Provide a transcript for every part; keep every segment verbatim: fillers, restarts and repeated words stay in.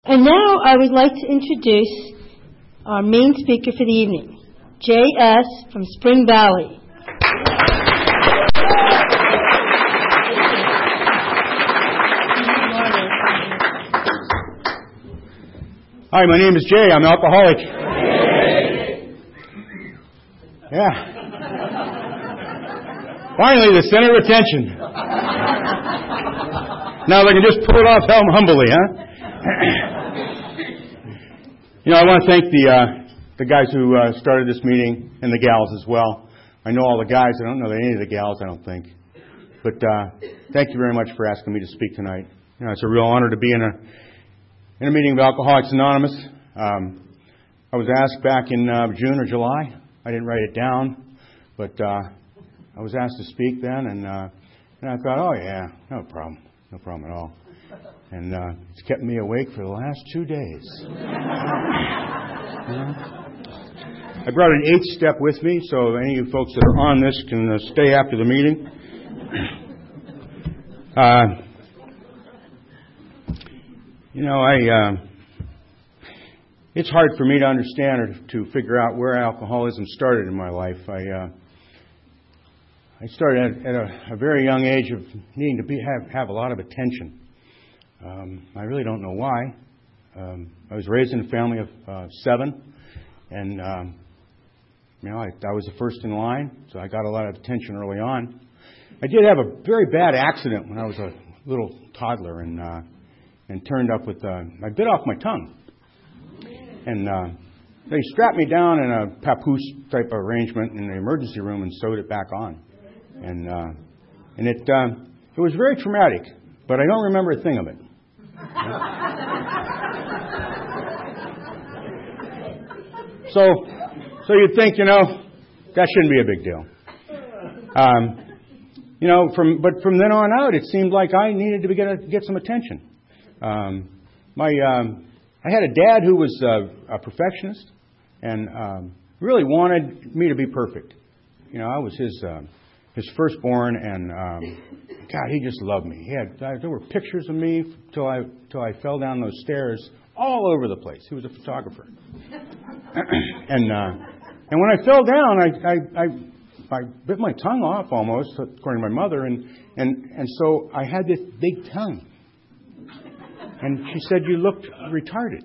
And now I would like to introduce our main speaker for the evening, J S from Spring Valley. Hi, my name is Jay. I'm an alcoholic. Yeah. Finally, the center of attention. Now they can just pull it off humbly, huh? You know, I want to thank the uh, the guys who uh, started this meeting and the gals as well. I know all the guys. I don't know any of the gals, I don't think. But uh, thank you very much for asking me to speak tonight. You know, it's a real honor to be in a in a meeting of Alcoholics Anonymous. Um, I was asked back in uh, June or July. I didn't write it down, but uh, I was asked to speak then, and uh, and I thought, oh yeah, no problem, no problem at all. And uh, it's kept me awake for the last two days. You know? I brought an eighth step with me, so any of you folks that are on this can uh, stay after the meeting. Uh, you know, I uh, it's hard for me to understand or to figure out where alcoholism started in my life. I uh, I started at, at a, a very young age of needing to be have, have a lot of attention. Um, I really don't know why. Um, I was raised in a family of uh, seven, and um, you know, I, I was the first in line, so I got a lot of attention early on. I did have a very bad accident when I was a little toddler, and uh, and turned up with uh, I bit off my tongue, and uh, they strapped me down in a papoose type of arrangement in the emergency room and sewed it back on, and uh, and it uh, it was very traumatic, but I don't remember a thing of it. So, so you'd think, you know, that shouldn't be a big deal. Um, you know, from but from then on out, it seemed like I needed to be, get a, get some attention. Um, my um, I had a dad who was uh, a perfectionist and um, really wanted me to be perfect. You know, I was his uh, his firstborn, and um, God, he just loved me. He had uh, there were pictures of me till I till I fell down those stairs all over the place. He was a photographer, and uh, and when I fell down, I, I I I bit my tongue off almost, according to my mother, and and and so I had this big tongue, and she said, "You looked retarded."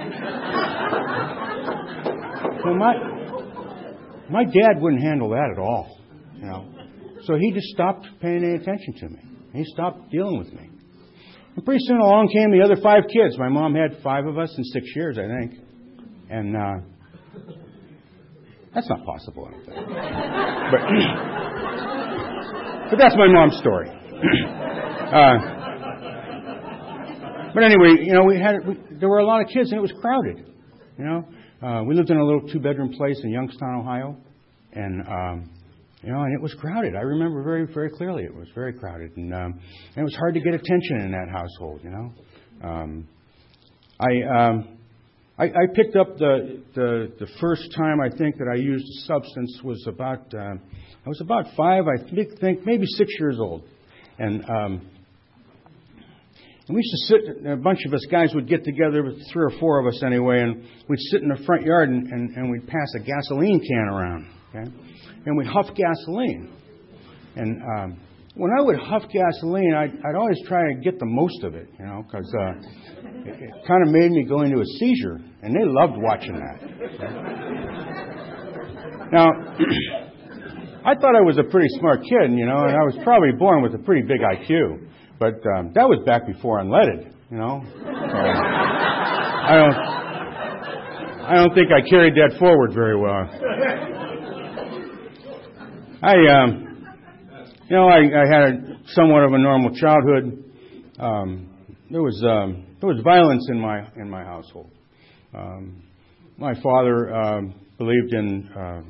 So my my dad wouldn't handle that at all, you know. So he just stopped paying any attention to me. He stopped dealing with me. And pretty soon along came the other five kids. My mom had five of us in six years, I think. And uh, that's not possible, I don't think. But, but that's my mom's story. uh, but anyway, you know, we had we, there were a lot of kids, and it was crowded. You know, uh, we lived in a little two-bedroom place in Youngstown, Ohio, and um, You know, and it was crowded. I remember very, very clearly. It was very crowded, and, um, and it was hard to get attention in that household. You know, um, I, um, I I picked up the, the the first time I think that I used a substance was about uh, I was about five. I think, think maybe six years old, and um, and we used to sit. A bunch of us guys would get together, with three or four of us anyway, and we'd sit in the front yard and, and, and we'd pass a gasoline can around. Okay. And we'd huff gasoline. And um, when I would huff gasoline, I'd, I'd always try to get the most of it, you know, because uh, it, it kind of made me go into a seizure. And they loved watching that. Now, I thought I was a pretty smart kid, you know, and I was probably born with a pretty big I Q. But um, that was back before unleaded, you know. So, I don't, I don't think I carried that forward very well. I, um, you know, I, I had a, somewhat of a normal childhood. Um, there was um, there was violence in my in my household. Um, my father um, believed in uh,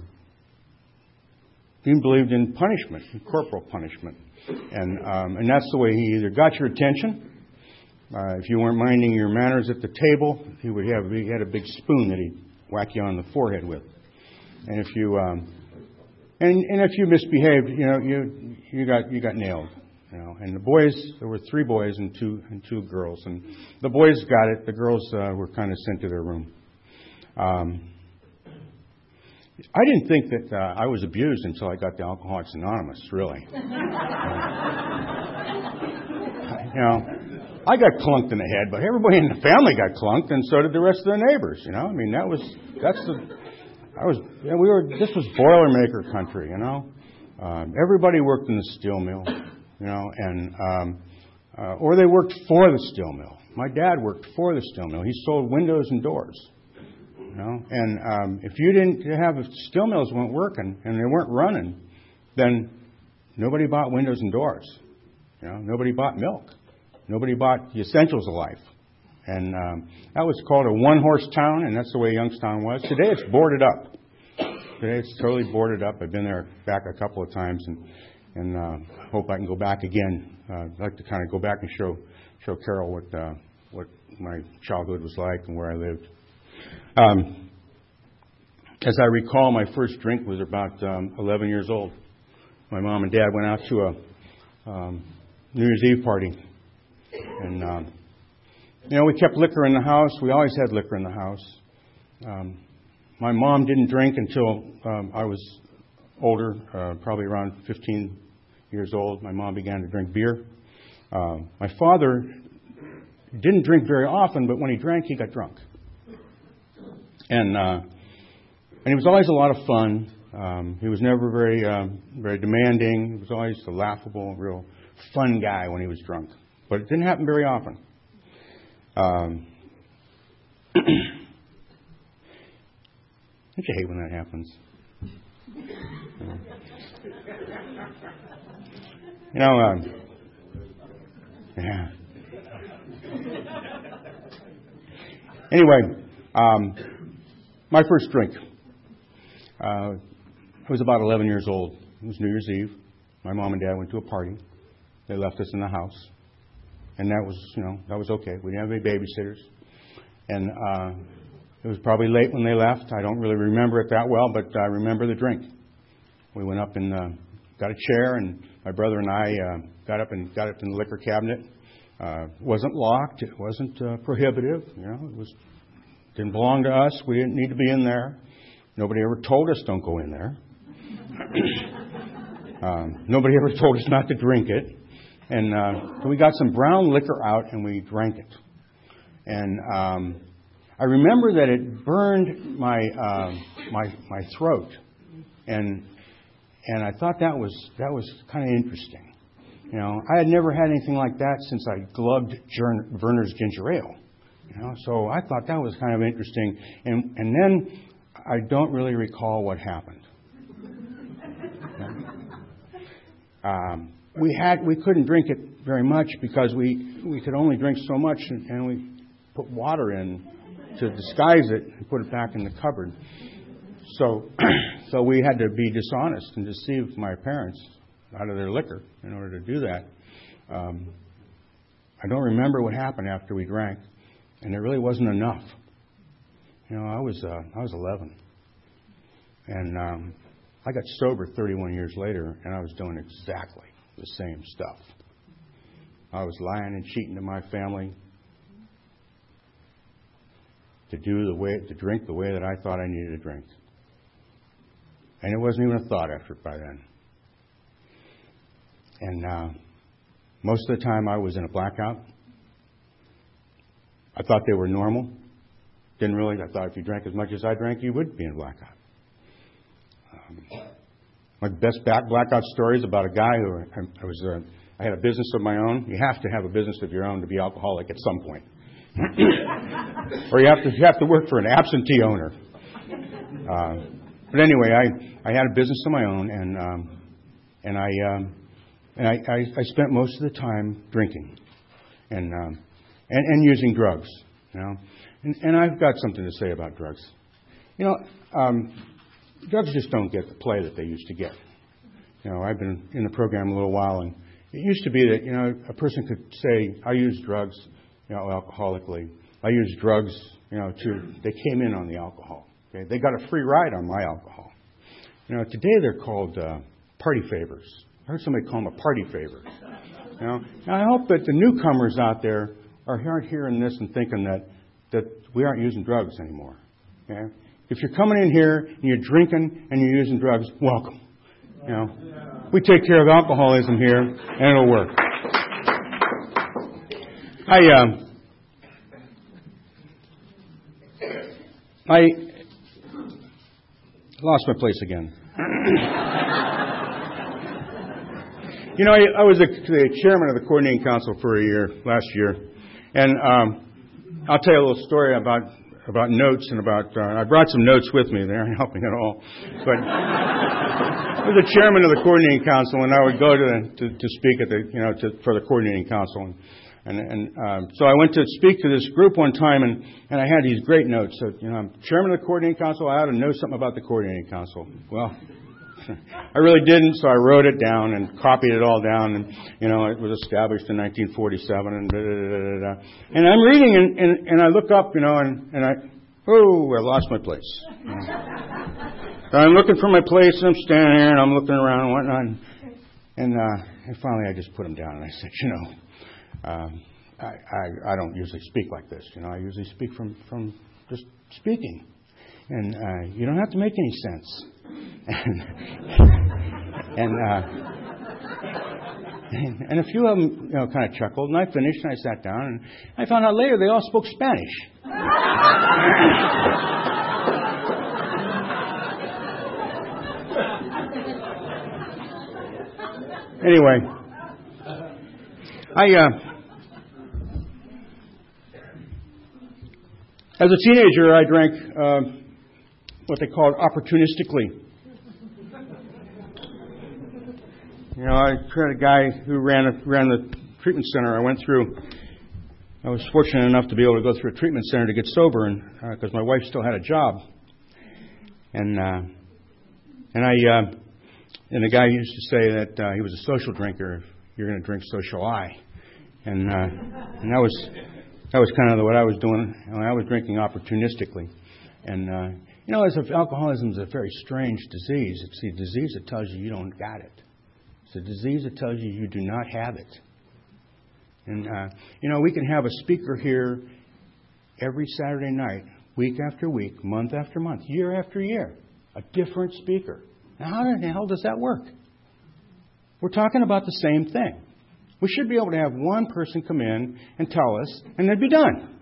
he believed in punishment, in corporal punishment, and um, and that's the way he either got your attention. Uh, if you weren't minding your manners at the table, he would have he had a big spoon that he'd whack you on the forehead with, and if you um, And, and if you misbehaved, you know, you you got you got nailed. You know, and the boys, there were three boys and two and two girls, and the boys got it. The girls uh, were kind of sent to their room. Um, I didn't think that uh, I was abused until I got to Alcoholics Anonymous. Really, you know, I got clunked in the head, but everybody in the family got clunked, and so did the rest of the neighbors. You know, I mean, that was that's the. I was. You know, we were. This was Boilermaker country. You know, um, everybody worked in the steel mill. You know, and um, uh, or they worked for the steel mill. My dad worked for the steel mill. He sold windows and doors. You know, and um, if you didn't have if steel mills weren't working and they weren't running, then nobody bought windows and doors. You know, nobody bought milk. Nobody bought the essentials of life. And um, that was called a one-horse town, and that's the way Youngstown was. Today it's boarded up. Today it's totally boarded up. I've been there back a couple of times, and and uh, hope I can go back again. Uh, I'd like to kind of go back and show show Carol what uh, what my childhood was like and where I lived. Um, as I recall, my first drink was about um, eleven years old. My mom and dad went out to a um, New Year's Eve party, and um, you know we kept liquor in the house. We always had liquor in the house. Um, my mom didn't drink until um, I was older, uh, probably around fifteen years old. My mom began to drink beer. Uh, my father didn't drink very often, but when he drank, he got drunk. And uh, and he was always a lot of fun. Um, he was never very um, very demanding. He was always a laughable, real fun guy when he was drunk. But it didn't happen very often. Um, don't you hate when that happens? You know, um, yeah. Anyway, um, my first drink. Uh, I was about eleven years old. It was New Year's Eve. My mom and dad went to a party. They left us in the house, and that was, you know, that was okay. We didn't have any babysitters, and uh, it was probably late when they left. I don't really remember it that well, but I remember the drink. We went up and uh, got a chair, and my brother and I uh, got up and got up in the liquor cabinet. Uh, it wasn't locked. It wasn't uh, prohibitive. You know, it was didn't belong to us. We didn't need to be in there. Nobody ever told us don't go in there. um, nobody ever told us not to drink it. And uh, so we got some brown liquor out and we drank it. And um, I remember that it burned my uh, my my throat, and and I thought that was that was kind of interesting. You know, I had never had anything like that since I glugged Verner's ginger ale. You know, so I thought that was kind of interesting. And and then I don't really recall what happened. um, we had we couldn't drink it very much because we we could only drink so much, and, and we put water in to disguise it and put it back in the cupboard. So so we had to be dishonest and deceive my parents out of their liquor in order to do that. Um, I don't remember what happened after we drank, and there really wasn't enough. You know, I was uh, I was eleven, and um, I got sober thirty-one years later, and I was doing exactly the same stuff. I was lying and cheating to my family to do the way to drink the way that I thought I needed to drink, and it wasn't even a thought after by then. And uh, most of the time, I was in a blackout. I thought they were normal. Didn't really. I thought if you drank as much as I drank, you would be in a blackout. Um, my best back blackout story is about a guy who I, I was. Uh, I had a business of my own. You have to have a business of your own to be alcoholic at some point, or you have to you have to work for an absentee owner. Uh, but anyway, I I had a business of my own, and um, and I um, and I, I I spent most of the time drinking, and um, and and using drugs, you know. And, and I've got something to say about drugs. You know, um, drugs just don't get the play that they used to get. You know, I've been in the program a little while, and it used to be that, you know, a person could say, I use drugs, you know, alcoholically. I use drugs, you know, to, they came in on the alcohol. Okay? They got a free ride on my alcohol. You know, today they're called uh, party favors. I heard somebody call them a party favor. You know, and I hope that the newcomers out there are aren't hearing this and thinking that that we aren't using drugs anymore. Okay? If you're coming in here and you're drinking and you're using drugs, welcome. You know, we take care of alcoholism here, and it'll work. I um, I lost my place again. You know, I, I was the, the chairman of the coordinating council for a year last year, and um, I'll tell you a little story about about notes and about. Uh, I brought some notes with me. They aren't helping at all, but I was the chairman of the coordinating council, and I would go to to, to speak at the you know to, for the coordinating council, and and, and um, so I went to speak to this group one time, and, and I had these great notes. So, you know, I'm chairman of the coordinating council. I ought to know something about the coordinating council. Well, I really didn't, so I wrote it down and copied it all down. And, you know, it was established in nineteen forty-seven and da, da, da, da, da. And I'm reading and, and, and I look up, you know, and, and I, oh, I lost my place. You know. So I'm looking for my place, and I'm standing there, and I'm looking around and whatnot. And, and, uh, and finally I just put them down, and I said, you know, um, I, I, I don't usually speak like this. You know, I usually speak from, from just speaking. And uh, you don't have to make any sense. And and, uh, and and a few of them, you know, kind of chuckled. And I finished, and I sat down, and I found out later they all spoke Spanish. Anyway, I uh, as a teenager, I drank uh, what they called opportunistically. You know, I had a guy who ran a, ran the treatment center I went through. I was fortunate enough to be able to go through a treatment center to get sober, and because uh, my wife still had a job, and uh, and I uh, and the guy used to say that uh, he was a social drinker. If you're going to drink, so shall I. And uh, and that was that was kind of what I was doing. I was drinking opportunistically, and uh, you know, as if alcoholism is a very strange disease. It's a disease that tells you you don't got it. It's a disease that tells you you do not have it. And, uh, you know, we can have a speaker here every Saturday night, week after week, month after month, year after year, a different speaker. Now, how the hell does that work? We're talking about the same thing. We should be able to have one person come in and tell us, and they'd be done.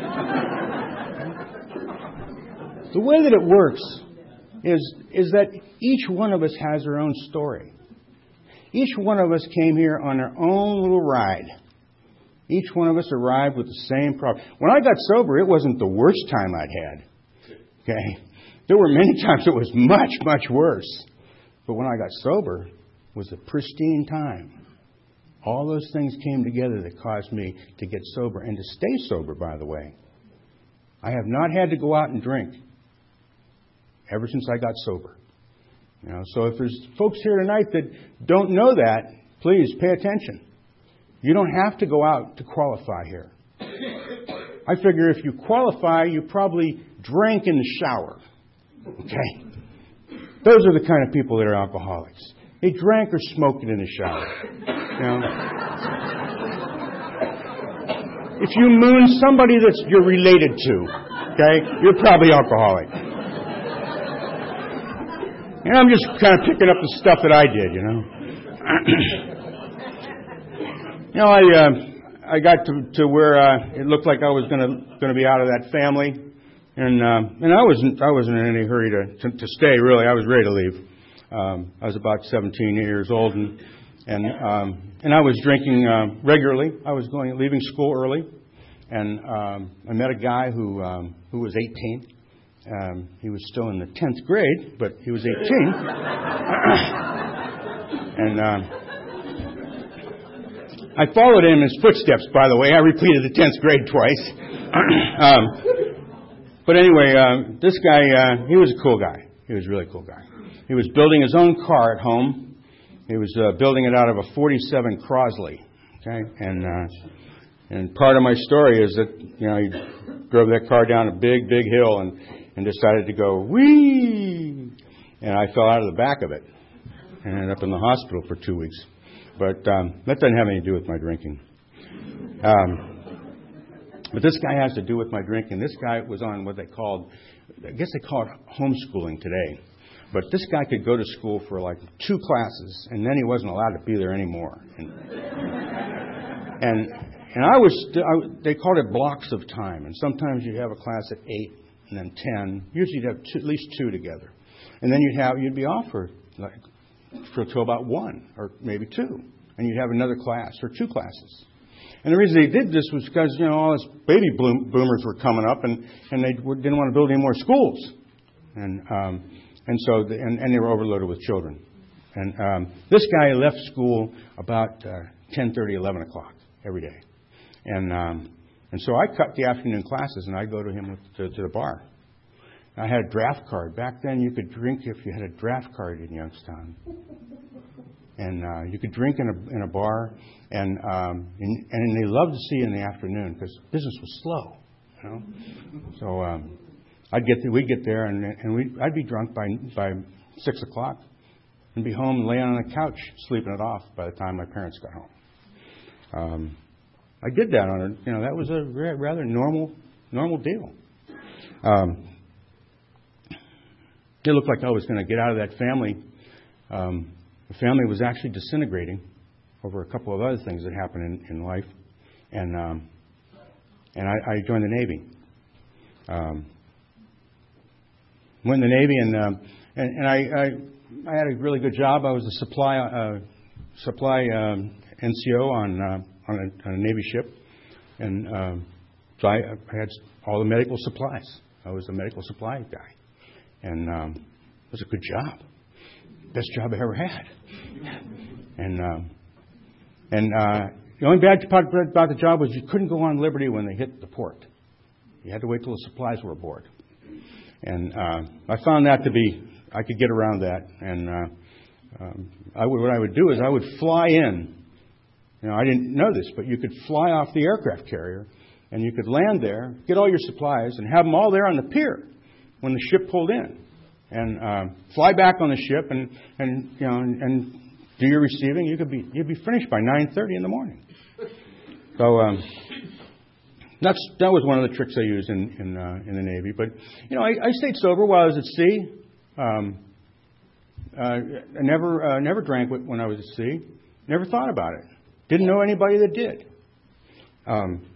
The way that it works is, is that each one of us has their own story. Each one of us came here on our own little ride. Each one of us arrived with the same problem. When I got sober, it wasn't the worst time I'd had. Okay? There were many times it was much, much worse. But when I got sober, it was a pristine time. All those things came together that caused me to get sober and to stay sober, by the way. I have not had to go out and drink ever since I got sober. You know, so if there's folks here tonight that don't know that, please pay attention. You don't have to go out to qualify here. I figure if you qualify, you probably drank in the shower. Okay? Those are the kind of people that are alcoholics. They drank or smoked it in the shower. You know? If you moon somebody that you're related to, okay, you're probably alcoholic. And I'm just kind of picking up the stuff that I did, you know. you know, I uh, I got to to where uh, it looked like I was going to going to be out of that family, and uh, and I wasn't I wasn't in any hurry to, to to stay. Really, I was ready to leave. Um, I was about seventeen years old, and and um, and I was drinking uh, regularly. I was going leaving school early, and um, I met a guy who um, who was eighteen. Um, he was still in the tenth grade, but he was eighteen. and um, I followed in his footsteps, by the way. I repeated the tenth grade twice. um, but anyway, uh, this guy, uh, he was a cool guy. He was a really cool guy. He was building his own car at home. He was uh, building it out of a forty-seven Crosley. Okay, and uh, and part of my story is that, you know, he drove that car down a big, big hill and and decided to go, whee! And I fell out of the back of it and ended up in the hospital for two weeks. But um, that doesn't have anything to do with my drinking. Um, but this guy has to do with my drinking. This guy was on what they called, I guess they call it homeschooling today. But this guy could go to school for like two classes, and then he wasn't allowed to be there anymore. And and, and I was, I, they called it blocks of time. And sometimes you'd have a class at eight, and then ten. Usually you'd have two, at least two together, and then you'd have you'd be off for like for till about one or maybe two, and you'd have another class or two classes. And the reason they did this was because, you know, all these baby bloom, boomers were coming up, and, and they didn't want to build any more schools. And um, and so the, and, and they were overloaded with children. And um, this guy left school about uh, ten thirty, eleven o'clock every day. And um, and so I cut the afternoon classes, and I'd go to him to, to the bar. I had a draft card. Back then, you could drink if you had a draft card in Youngstown. And uh, you could drink in a in a bar, and um, and, and they loved to see you in the afternoon because business was slow, you know. So um, I'd get there, we'd get there, and and we I'd be drunk by by six o'clock, and be home and lay on the couch sleeping it off by the time my parents got home. Um, I did that on a you know that was a rather normal normal deal. Um, it looked like I was going to get out of that family. Um, The family was actually disintegrating over a couple of other things that happened in, in life, and um, and I, I joined the Navy. Um, went in the Navy, and um, and, and I, I I had a really good job. I was a supply uh, supply um, N C O on uh, on, a, on a Navy ship, and um, so I, I had all the medical supplies. I was a medical supply guy, and um, it was a good job. Best job I ever had. And um, and uh, the only bad part about the job was you couldn't go on liberty when they hit the port. You had to wait till the supplies were aboard. And uh, I found that to be, I could get around that. And uh, um, I would, what I would do is I would fly in. You know, I didn't know this, but you could fly off the aircraft carrier, and you could land there, get all your supplies, and have them all there on the pier when the ship pulled in. And uh, fly back on the ship, and, and you know, and, and do your receiving. You could be you'd be finished by nine thirty in the morning. So um, that's that was one of the tricks I used in in, uh, in the Navy. But you know, I, I stayed sober while I was at sea. Um, uh, I never uh, never drank when I was at sea. Never thought about it. Didn't know anybody that did. Um,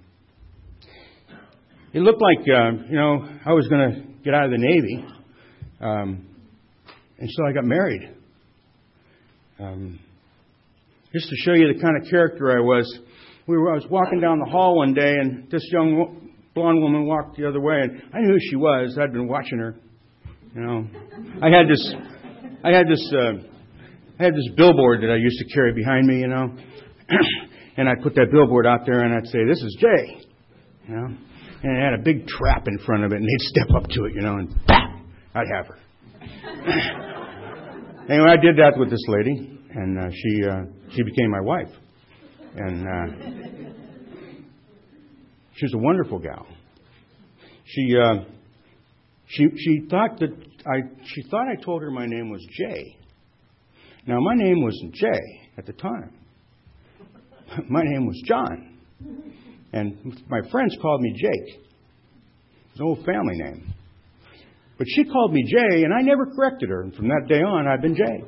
it looked like uh, you know I was going to get out of the Navy. Um, and so I got married. Um, just to show you the kind of character I was, we were, I was walking down the hall one day, and this young blonde woman walked the other way, and I knew who she was. I'd been watching her. You know, I had this, I had this, uh, I had this billboard that I used to carry behind me. You know, and I'd put that billboard out there, and I'd say, "This is Jay." You know, and it had a big trap in front of it, and they'd step up to it. You know, and bam! I'd have her. Anyway, I did that with this lady, and uh, she uh, she became my wife, and uh, she was a wonderful gal. She uh, she she thought that I she thought I told her my name was Jay. Now my name wasn't Jay at the time. My name was John, and my friends called me Jake. It's an old family name. But she called me Jay, and I never corrected her. And from that day on, I've been Jay.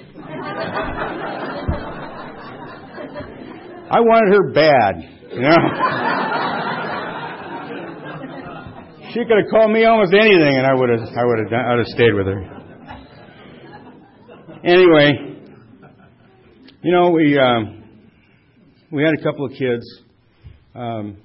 I wanted her bad, you know. She could have called me almost anything, and I would have, I would have, done, I would have stayed with her. Anyway, you know, we um, we had a couple of kids. Um,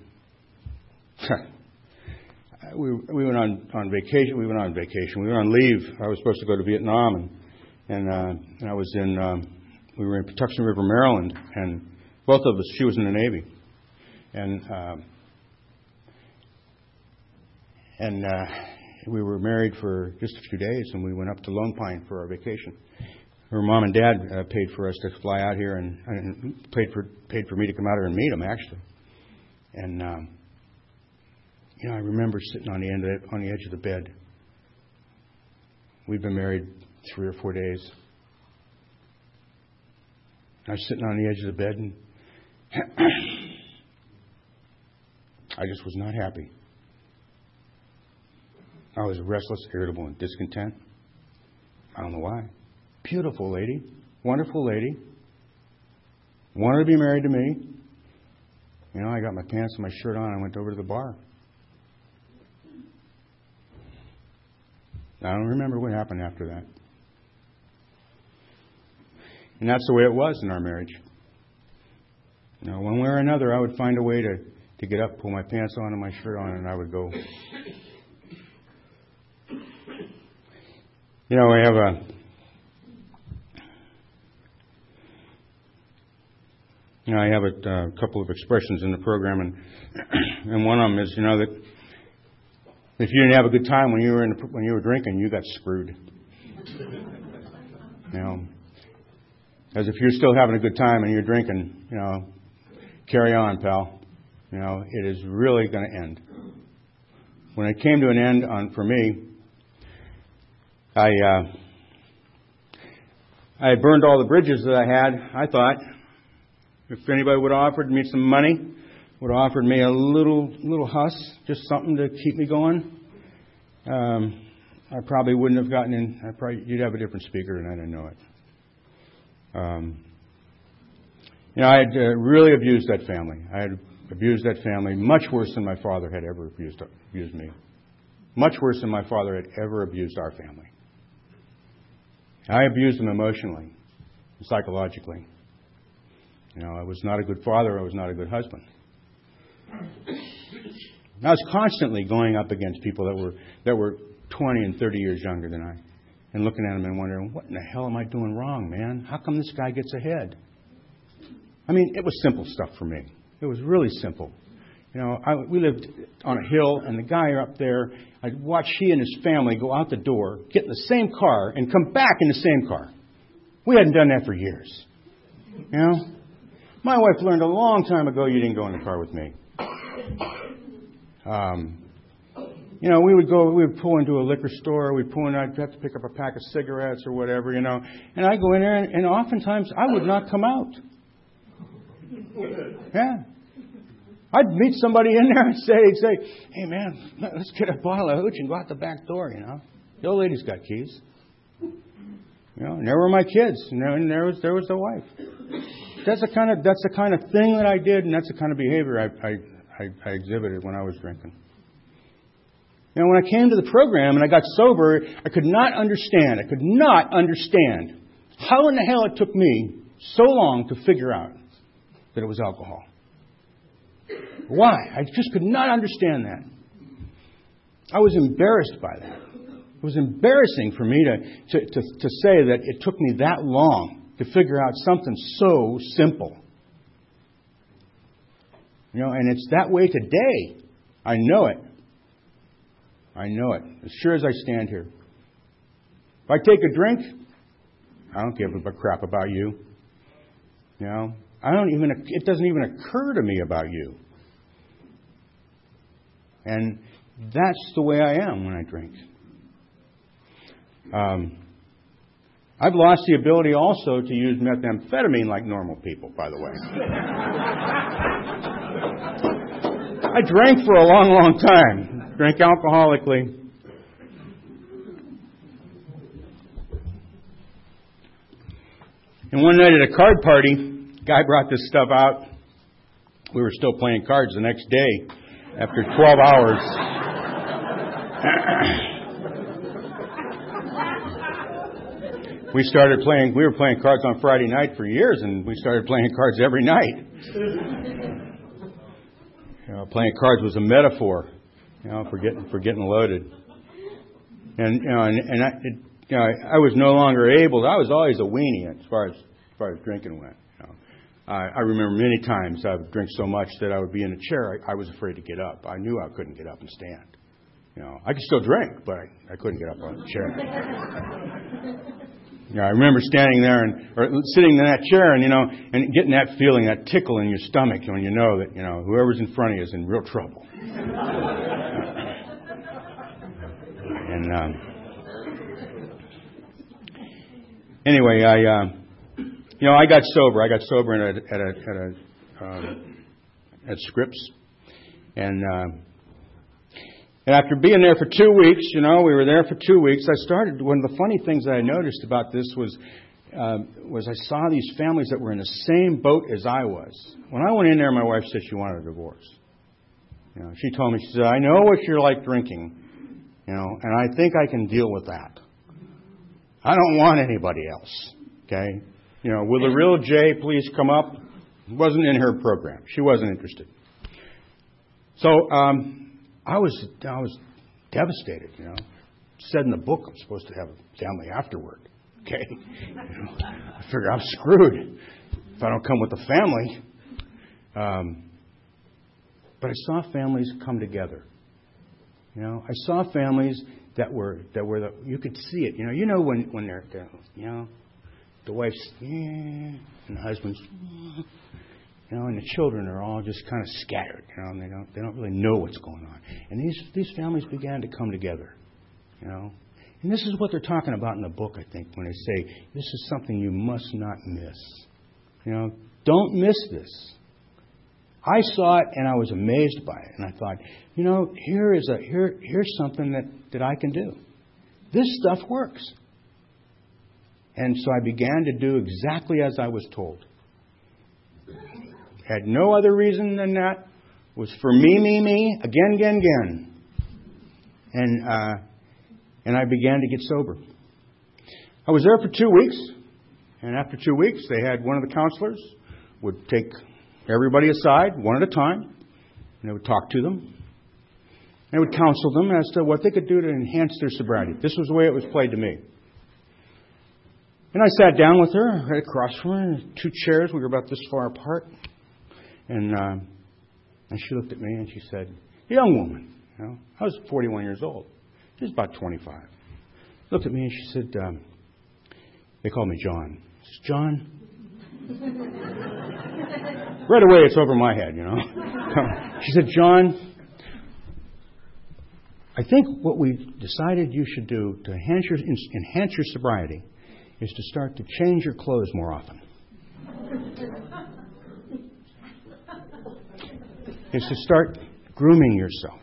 We we went on, on vacation. We went on vacation. We were on leave. I was supposed to go to Vietnam, and and, uh, and I was in. Um, we were in Patuxent River, Maryland, and both of us. She was in the Navy, and um, and uh, we were married for just a few days, and we went up to Lone Pine for our vacation. Her mom and dad uh, paid for us to fly out here, and, and paid for paid for me to come out here and meet them, actually, and. Um, You know, I remember sitting on the end of it, on the edge of the bed. We'd been married three or four days. I was sitting on the edge of the bed, and I just was not happy. I was restless, irritable, and discontent. I don't know why. Beautiful lady, wonderful lady, wanted to be married to me. You know, I got my pants and my shirt on, and I went over to the bar. I don't remember what happened after that. And that's the way it was in our marriage. You know, one way or another, I would find a way to, to get up, pull my pants on and my shirt on, and I would go. You know, I have a you know, I have a uh, couple of expressions in the program, and and one of them is, you know, that if you didn't have a good time when you were in the, when you were drinking, you got screwed. You know, as if you're still having a good time and you're drinking, you know, carry on, pal. You know, it is really going to end. When it came to an end on for me, I uh, I had burned all the bridges that I had. I thought if anybody would have offered me some money, would have offered me a little little huss, just something to keep me going, um, I probably wouldn't have gotten in. I probably you'd have a different speaker, and I didn't know it. Um, you know, I had uh, really abused that family. I had abused that family much worse than my father had ever abused abused me. Much worse than my father had ever abused our family. I abused them emotionally, psychologically. You know, I was not a good father. I was not a good husband. I was constantly going up against people that were that were twenty and thirty years younger than I, and looking at them and wondering, what in the hell am I doing wrong, man? How come this guy gets ahead? I mean, it was simple stuff for me. It was really simple. You know, I, we lived on a hill, and the guy up there, I'd watch he and his family go out the door, get in the same car, and come back in the same car. We hadn't done that for years. You know? My wife learned a long time ago you didn't go in the car with me. Um, you know, we would go, we would pull into a liquor store, we'd pull in, I'd have to pick up a pack of cigarettes or whatever, you know, and I'd go in there, and, and oftentimes I would not come out. Yeah. I'd meet somebody in there and say, say, hey, man, let's get a bottle of hooch and go out the back door, you know. The old lady's got keys. You know, and there were my kids, and there, and there was there was the wife. That's the kind of that's the kind of thing that I did, and that's the kind of behavior I, I, I, I exhibited when I was drinking. You know, when I came to the program and I got sober, I could not understand. I could not understand how in the hell it took me so long to figure out that it was alcohol. Why? I just could not understand that. I was embarrassed by that. It was embarrassing for me to, to, to, to say that it took me that long to figure out something so simple. You know, and it's that way today. I know it. I know it. As sure as I stand here. If I take a drink, I don't give a crap about you. You know, I don't even, it doesn't even occur to me about you. And that's the way I am when I drink. Um, I've lost the ability also to use methamphetamine like normal people, by the way. I drank for a long, long time. Drank alcoholically. And one night at a card party, a guy brought this stuff out. We were still playing cards the next day after twelve hours. We started playing, we were playing cards on Friday night for years, and we started playing cards every night. You know, playing cards was a metaphor, you know, for getting, for getting loaded. And, you know, and, and I, it, you know, I was no longer able, I was always a weenie as far as, as far as drinking went. You know. I, I remember many times I would drink so much that I would be in a chair, I, I was afraid to get up. I knew I couldn't get up and stand. You know, I could still drink, but I, I couldn't get up on the chair. You know, I remember standing there and or sitting in that chair and, you know, and getting that feeling, that tickle in your stomach when you know that, you know, whoever's in front of you is in real trouble. And um, anyway, I uh, You know, I got sober. I got sober at a, at a, at a um, at Scripps, and uh, and after being there for two weeks, you know, we were there for two weeks. I started. One of the funny things that I noticed about this was uh, was I saw these families that were in the same boat as I was. When I went in there, my wife said she wanted a divorce. You know, she told me, she said, "I know what you're like drinking, you know, and I think I can deal with that. I don't want anybody else." Okay. You know, will the real Jay please come up? It wasn't in her program. She wasn't interested. So um, I was I was devastated. You know, it said in the book I'm supposed to have a family afterward. Okay, you know, I figure I'm screwed if I don't come with a family. Um, but I saw families come together. You know, I saw families that were that were the, you could see it. You know, you know when when they're, they're you know. The wife's, yeah, and the husband's, yeah, you know, and the children are all just kind of scattered, you know, and they don't, they don't really know what's going on. And these, these families began to come together, you know. And this is what they're talking about in the book, I think, when they say, this is something you must not miss. You know, don't miss this. I saw it and I was amazed by it. And I thought, you know, here is a, here, here's something that, that I can do. This stuff works. And so I began to do exactly as I was told. Had no other reason than that. It was for me, me, me, again, again, again. And uh, and I began to get sober. I was there for two weeks. And after two weeks, they had one of the counselors would take everybody aside, one at a time. And they would talk to them. They would counsel them as to what they could do to enhance their sobriety. This was the way it was played to me. And I sat down with her, right across from her, in two chairs. We were about this far apart. And uh, and she looked at me and she said, young woman, you know, I was forty-one years old. She was about twenty-five. Looked at me and she said, um, they called me John. I said, John? Right away, it's over my head, you know. She said, John, I think what we've decided you should do to enhance your, enhance your sobriety is to start to change your clothes more often. Is to start grooming yourself.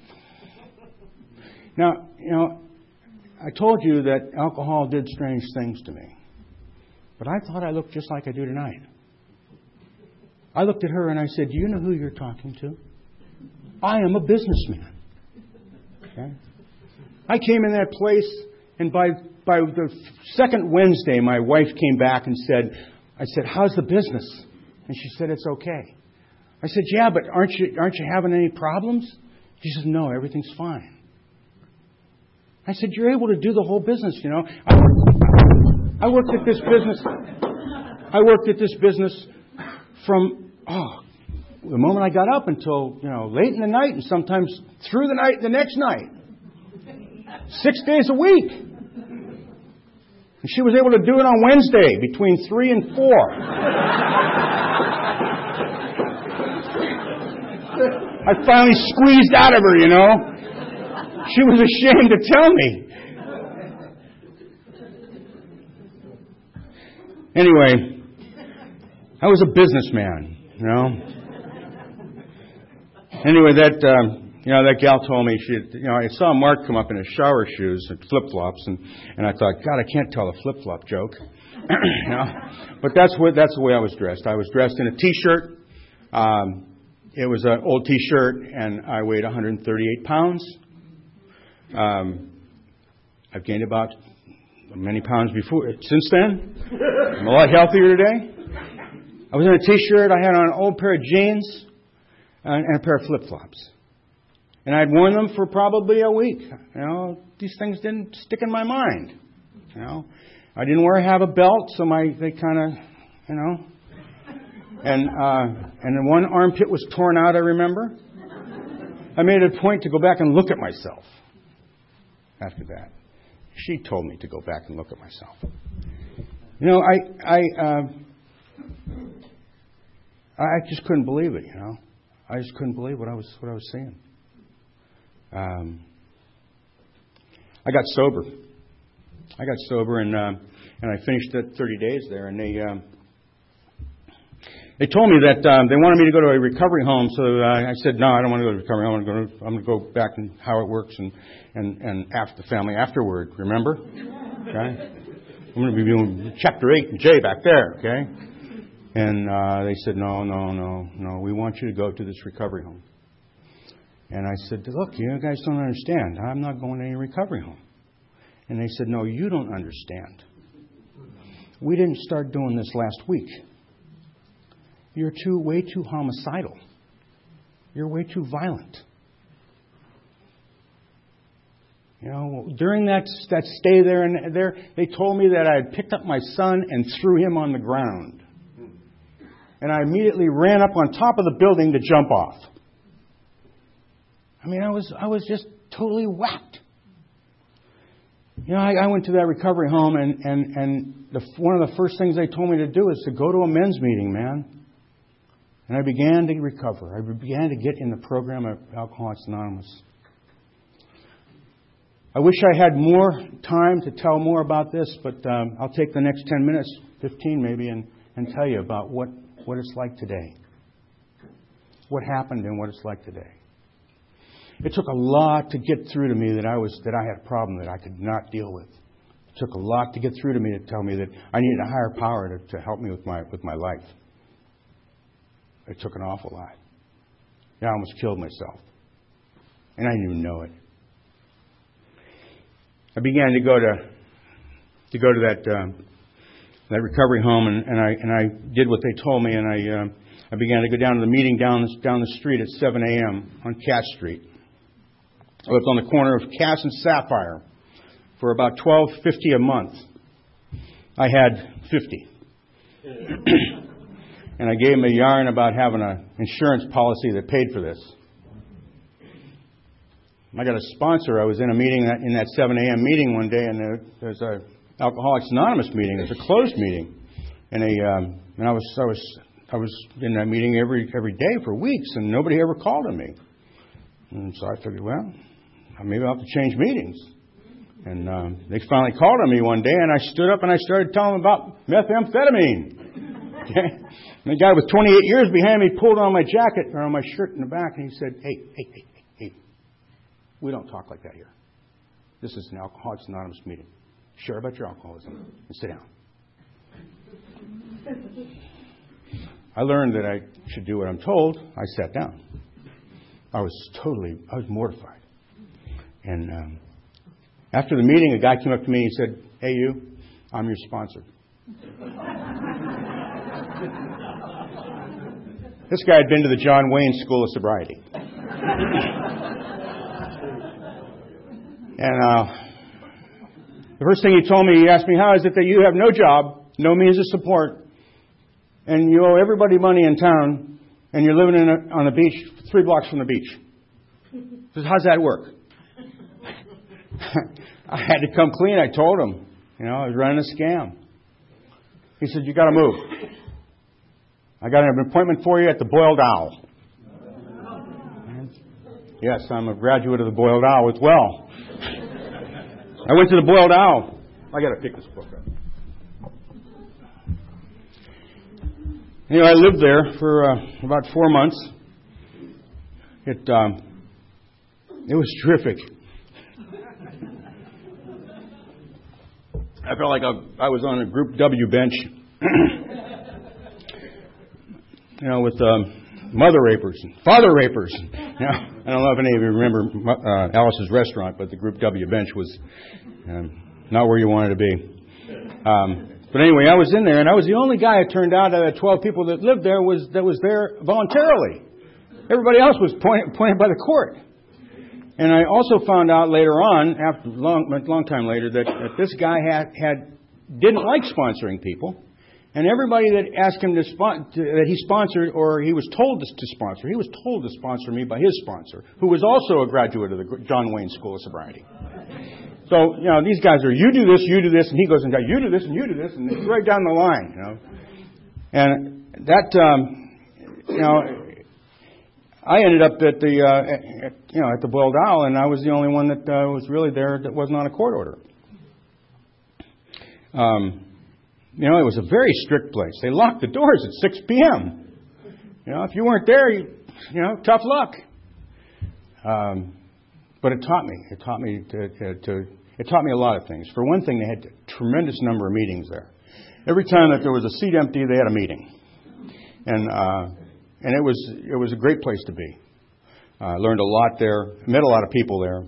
Now, you know, I told you that alcohol did strange things to me. But I thought I looked just like I do tonight. I looked at her and I said, do you know who you're talking to? I am a businessman. Okay? I came in that place and by By the second Wednesday, my wife came back and said, I said, how's the business? And she said, it's okay. I said, yeah, but aren't you aren't you having any problems? She says, no, everything's fine. I said, you're able to do the whole business, you know. I worked, I worked at this business. I worked at this business from, oh, the moment I got up until, you know, late in the night and sometimes through the night the next night. Six days a week. And she was able to do it on Wednesday between three and four. I finally squeezed out of her, you know. She was ashamed to tell me. Anyway, I was a businessman, you know. Anyway, that um, you know that gal told me she, you know, I saw Mark come up in his shower shoes and flip flops, and, and I thought, God, I can't tell a flip flop joke. You know? But that's what that's the way I was dressed. I was dressed in a t-shirt. Um, it was an old t-shirt, and I weighed one hundred thirty-eight pounds. Um, I've gained about many pounds before since then. I'm a lot healthier today. I was in a t-shirt. I had on an old pair of jeans and, and a pair of flip-flops. And I'd worn them for probably a week. You know, these things didn't stick in my mind. You know, I didn't wear have a belt, so my they kind of, you know. And uh, and then one armpit was torn out. I remember. I made it a point to go back and look at myself. After that, she told me to go back and look at myself. You know, I I uh, I just couldn't believe it. You know, I just couldn't believe what I was what I was seeing. Um, I got sober. I got sober, and uh, and I finished that thirty days there, and they um, They told me that um, they wanted me to go to a recovery home, so uh, I said, no, I don't want to go to recovery home. I'm going to, I'm going to go back and how it works and, and, and after the family afterward, remember? Okay? I'm going to be doing chapter eight and J back there, okay? And uh, they said, no, no, no, no, we want you to go to this recovery home. And I said, look, you guys don't understand. I'm not going to any recovery home. And they said, no, you don't understand. We didn't start doing this last week. You're too, way too homicidal. You're way too violent. You know, during that that stay there and there, they told me that I had picked up my son and threw him on the ground. And I immediately ran up on top of the building to jump off. I mean, I was I was just totally whacked. You know, I, I went to that recovery home, and and and the, one of the first things they told me to do is to go to a men's meeting, man. And I began to recover. I began to get in the program of Alcoholics Anonymous. I wish I had more time to tell more about this, but um, I'll take the next ten minutes, fifteen maybe, and, and tell you about what, what it's like today. What happened and what it's like today. It took a lot to get through to me that I was that I had a problem that I could not deal with. It took a lot to get through to me to tell me that I needed a higher power to, to help me with my with my life. It took an awful lot. I almost killed myself. And I didn't even know it. I began to go to to go to that um, that recovery home, and, and I and I did what they told me, and I um, I began to go down to the meeting down the, down the street at seven a.m. on Cass Street. I lived on the corner of Cass and Sapphire for about twelve fifty a month. I had fifty. And I gave him a yarn about having an insurance policy that paid for this. I got a sponsor. I was in a meeting that, in that seven a.m. meeting one day, and there, there's a Alcoholics Anonymous meeting. It's a closed meeting, and a um, and I was I was I was in that meeting every every day for weeks, and nobody ever called on me. And so I figured, well, maybe I'll have to change meetings. And um, they finally called on me one day, and I stood up and I started telling them about methamphetamine. Okay? And the guy with twenty-eight years behind me pulled on my jacket or on my shirt in the back, and he said, hey, hey, hey, hey, hey, we don't talk like that here. This is an Alcoholics Anonymous meeting. Share about your alcoholism and sit down. I learned that I should do what I'm told. I sat down. I was totally, I was mortified. And um, after the meeting, a guy came up to me and he said, hey, you, I'm your sponsor. This guy had been to the John Wayne School of Sobriety. And uh, the first thing he told me, he asked me, how is it that you have no job, no means of support, and you owe everybody money in town, and you're living in a, on the beach, three blocks from the beach? He says, how's that work? I had to come clean. I told him, you know, I was running a scam. He said, you got to move. I got an appointment for you at the Boiled Owl. Yes, I'm a graduate of the Boiled Owl as well. I went to the Boiled Owl. I got to pick this book up. Anyway, I lived there for uh, about four months. It um, it was terrific. I felt like I, I was on a Group W bench, you know, with um, mother rapers and father rapers. You know, I don't know if any of you remember uh, Alice's Restaurant, but the Group W bench was um, not where you wanted to be. Um, but anyway, I was in there, and I was the only guy, it turned out, out of twelve people that lived there was that was there voluntarily. Everybody else was appointed, appointed by the court. And I also found out later on, after long, a long time later, that, that this guy had, had didn't like sponsoring people, and everybody that asked him to, spon- to that he sponsored or he was told to, to sponsor, he was told to sponsor me by his sponsor, who was also a graduate of the John Wayne School of Sobriety. So you know, these guys are you do this, you do this, and he goes and goes, you do this and you do this, and it's right down the line, you know. And that um, you know. I ended up at the, uh, at, you know, at the Boiled Owl, and I was the only one that uh, was really there that wasn't on a court order. Um, you know, it was a very strict place. They locked the doors at six p.m. You know, if you weren't there, you, you know, tough luck. Um, but it taught me. It taught me to, to, to. It taught me a lot of things. For one thing, they had a tremendous number of meetings there. Every time that there was a seat empty, they had a meeting, and uh, and it was it was a great place to be. I uh, learned a lot there. Met a lot of people there.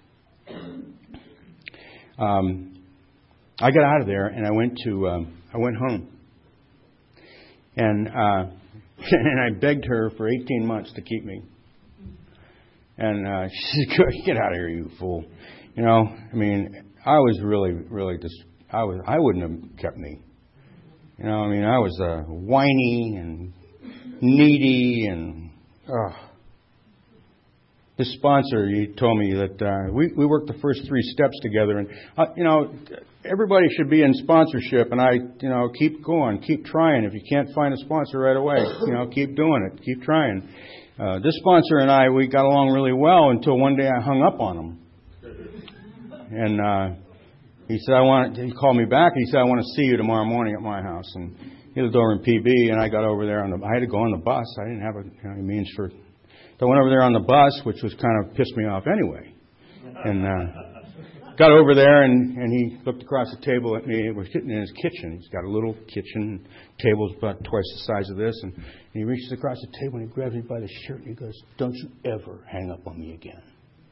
Um, I got out of there and I went to um, I went home, and uh, and I begged her for eighteen months to keep me. And uh, she said, "Get out of here, you fool!" You know, I mean, I was really, really just I was I wouldn't have kept me. You know, I mean, I was uh, whiny and needy, and uh, this sponsor, he told me that uh, we we worked the first three steps together, and uh, you know, everybody should be in sponsorship, and I, you know, keep going, keep trying. If you can't find a sponsor right away, you know, keep doing it, keep trying. Uh, this sponsor and I, we got along really well until one day I hung up on him, and uh, he said, "I want." He called me back. And he said, "I want to see you tomorrow morning at my house." And he lived over in P B, and I got over there on the. I had to go on the bus. I didn't have a, you know, means for. So I went over there on the bus, which was kind of pissed me off anyway, and uh, got over there, and, and he looked across the table at me. We're sitting in his kitchen. He's got a little kitchen. Table's about twice the size of this, and, and he reaches across the table and he grabs me by the shirt and he goes, "Don't you ever hang up on me again."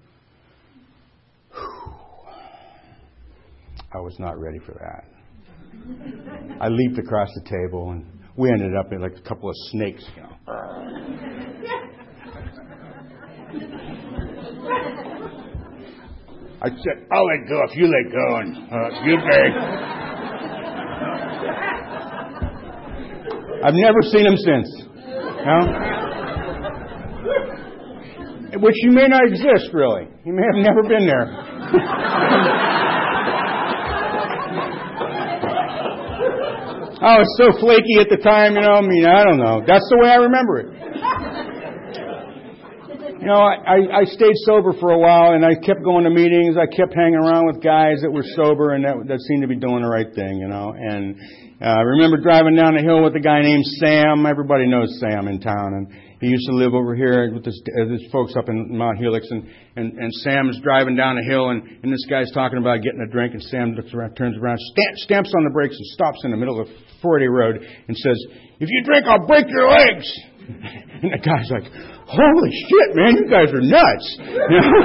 Whew. I was not ready for that. I leaped across the table, and we ended up in like a couple of snakes, you know. I said, "I'll let go if you let go, and uh, you beg." I've never seen him since. You know? Which he may not exist, really. He may have never been there. I was so flaky at the time, you know, I mean, I don't know. That's the way I remember it. You know, I, I stayed sober for a while, and I kept going to meetings. I kept hanging around with guys that were sober and that, that seemed to be doing the right thing, you know. And uh, I remember driving down the hill with a guy named Sam. Everybody knows Sam in town, and he used to live over here with this, uh, this folks up in Mount Helix. And, and, and Sam is driving down the hill, and, and this guy's talking about getting a drink, and Sam looks around, turns around, stamp, stamps on the brakes, and stops in the middle of the four eighty road and says, "If you drink, I'll break your legs." And the guy's like, "Holy shit, man, you guys are nuts." You know?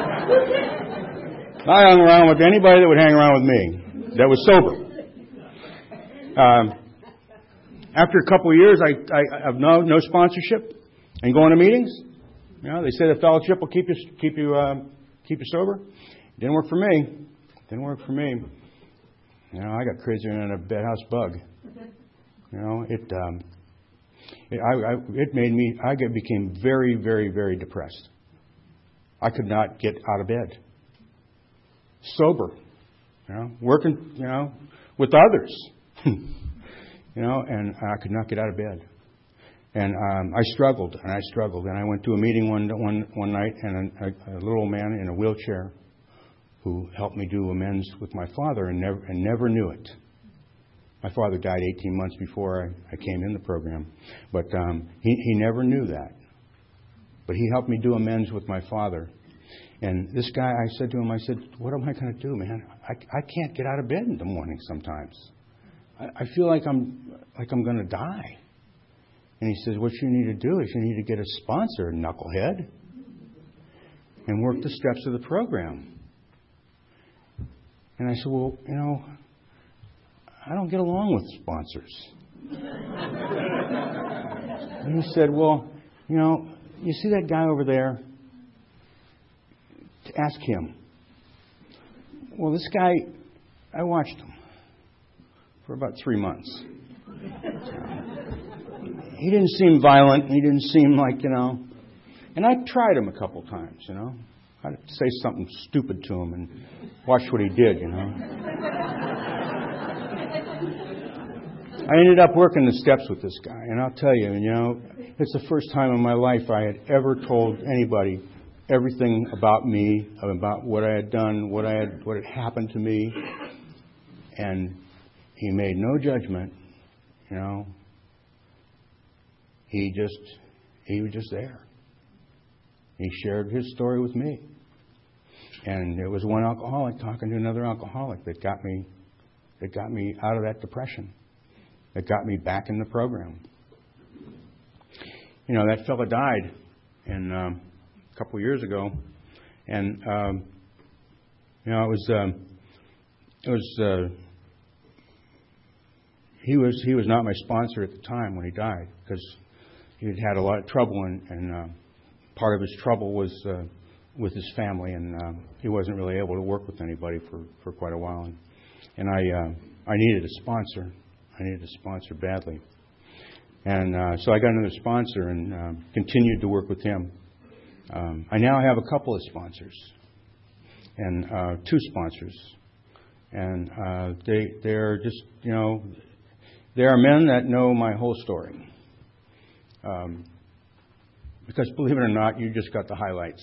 I hung around with anybody that would hang around with me that was sober. Um, after a couple of years, I, I have no, no sponsorship and going to meetings. You know, they say the fellowship will keep you keep you uh, keep you sober. Didn't work for me. Didn't work for me. You know, I got crazier than a bedhouse bug. You know, it. Um, It, I, I, it made me, I became very, very, very depressed. I could not get out of bed. Sober. You know, working, you know, with others. You know, and I could not get out of bed. And um, I struggled, and I struggled. And I went to a meeting one one, one night, and a, a little old man in a wheelchair who helped me do amends with my father and never, and never knew it. My father died eighteen months before I, I came in the program. But um, he, he never knew that. But he helped me do amends with my father. And this guy, I said to him, I said, "What am I going to do, man? I, I can't get out of bed in the morning sometimes. I, I feel like I'm like I'm going to die." And he says, "What you need to do is you need to get a sponsor, knucklehead, and work the steps of the program." And I said, "Well, you know, I don't get along with sponsors." And he said, "Well, you know, you see that guy over there? Ask him." Well, this guy, I watched him for about three months. He didn't seem violent. He didn't seem like, you know. And I tried him a couple times, you know. I'd say something stupid to him and watch what he did, you know. I ended up working the steps with this guy, and I'll tell you, you know, it's the first time in my life I had ever told anybody everything about me, about what I had done, what I had, what had happened to me, and he made no judgment, you know. he just, he was just there. He shared his story with me. And it was one alcoholic talking to another alcoholic that got me, that got me out of that depression, that got me back in the program. You know, that fella died in, um, a couple of years ago, and um, you know, it was, um, it was, uh, he was, he was not my sponsor at the time when he died, because he had had a lot of trouble, and, and uh, part of his trouble was uh, with his family, and uh, he wasn't really able to work with anybody for, for quite a while. And, and I uh, I needed a sponsor. I needed a sponsor badly. And uh, so I got another sponsor and uh, continued to work with him. Um, I now have a couple of sponsors, and uh, two sponsors. And uh, they, they're just, you know, they are men that know my whole story. Um, because believe it or not, you just got the highlights.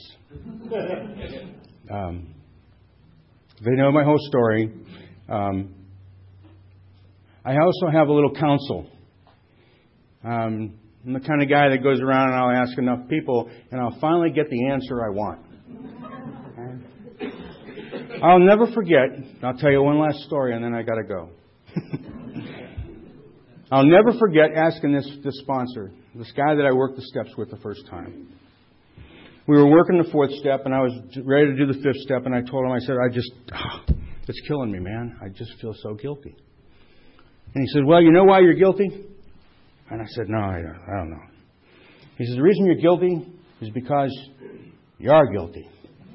Um, they know my whole story. Um, I also have a little counsel. Um, I'm the kind of guy that goes around and I'll ask enough people and I'll finally get the answer I want. Okay? I'll never forget. I'll tell you one last story and then I got to go. I'll never forget asking this, this sponsor, this guy that I worked the steps with the first time. We were working the fourth step, and I was ready to do the fifth step, and I told him, I said, I just, oh, it's killing me, man. I just feel so guilty. And he said, well, you know why you're guilty? And I said, no, I don't, I don't know. He says, the reason you're guilty is because you are guilty.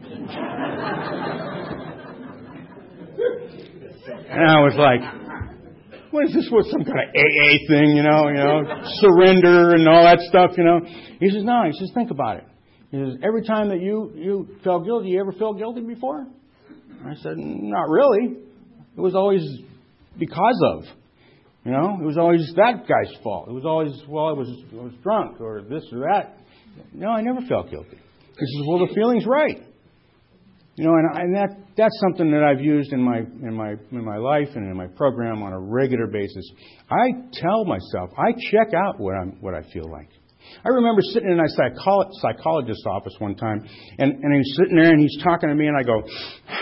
And I was like, what is this? What, some kind of A A thing, you know, you know, surrender and all that stuff, you know? He says, no. He says, think about it. He says, every time that you, you felt guilty, you ever felt guilty before? I said, not really. It was always because of, you know, it was always that guy's fault. It was always, well, I was, I was drunk or this or that. No, I never felt guilty. He says, well, the feeling's right. You know, and, and that that's something that I've used in my in my in my life and in my program on a regular basis. I tell myself, I check out what I'm what I feel like. I remember sitting in a psycholo- psychologist's office one time, and, and he's sitting there and he's talking to me, and I go,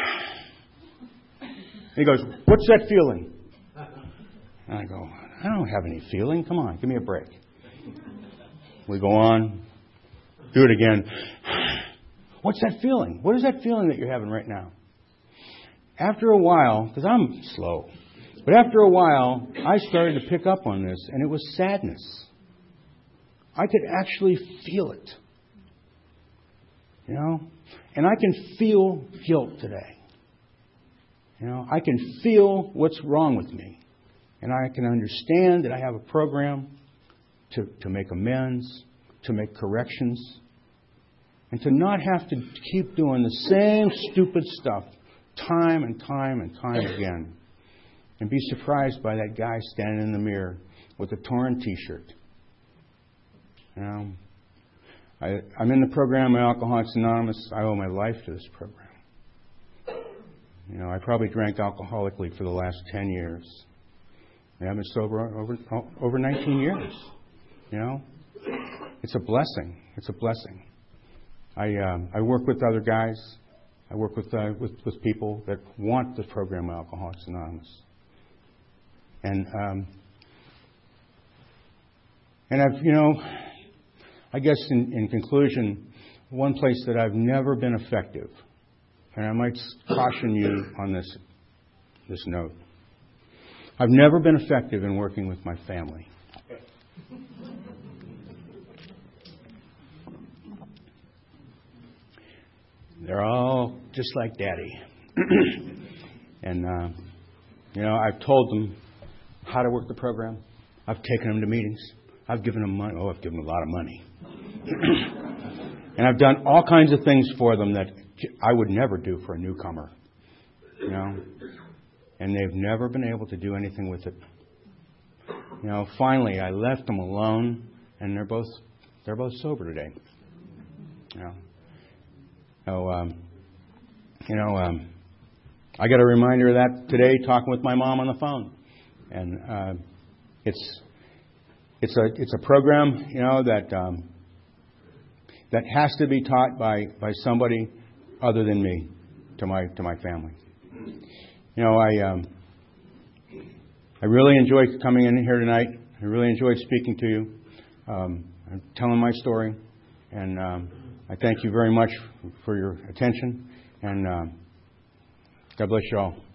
he goes, what's that feeling? And I go, I don't have any feeling. Come on, give me a break. We go on, do it again. What's that feeling? What is that feeling that you're having right now? After a while, because I'm slow, but after a while, I started to pick up on this, and it was sadness. I could actually feel it. You know? And I can feel guilt today. You know, I can feel what's wrong with me. And I can understand that I have a program to, to make amends, to make corrections, and to not have to keep doing the same stupid stuff time and time and time again. And be surprised by that guy standing in the mirror with a torn T-shirt. You know, I, I'm in the program of Alcoholics Anonymous. I owe my life to this program. You know, I probably drank alcoholically for the last ten years. And I've been sober over over nineteen years. You know, it's a blessing. It's a blessing. I um, I work with other guys. I work with, uh, with with people that want the program of Alcoholics Anonymous. And um, and I've you know, I guess in, in conclusion, one place that I've never been effective, and I might caution you on this this note. I've never been effective in working with my family. They're all just like Daddy. and, uh, you know, I've told them how to work the program. I've taken them to meetings. I've given them money. Oh, I've given them a lot of money. and I've done all kinds of things for them that I would never do for a newcomer. You know, and they've never been able to do anything with it. You know, finally, I left them alone, and they're both they're both sober today. You know. So, um, you know, um, I got a reminder of that today talking with my mom on the phone. And uh, it's it's a it's a program, you know, that um, that has to be taught by, by somebody other than me to my to my family. You know, I um, I really enjoyed coming in here tonight. I really enjoyed speaking to you, um, and telling my story, and um, I thank you very much for your attention. And um, God bless you all.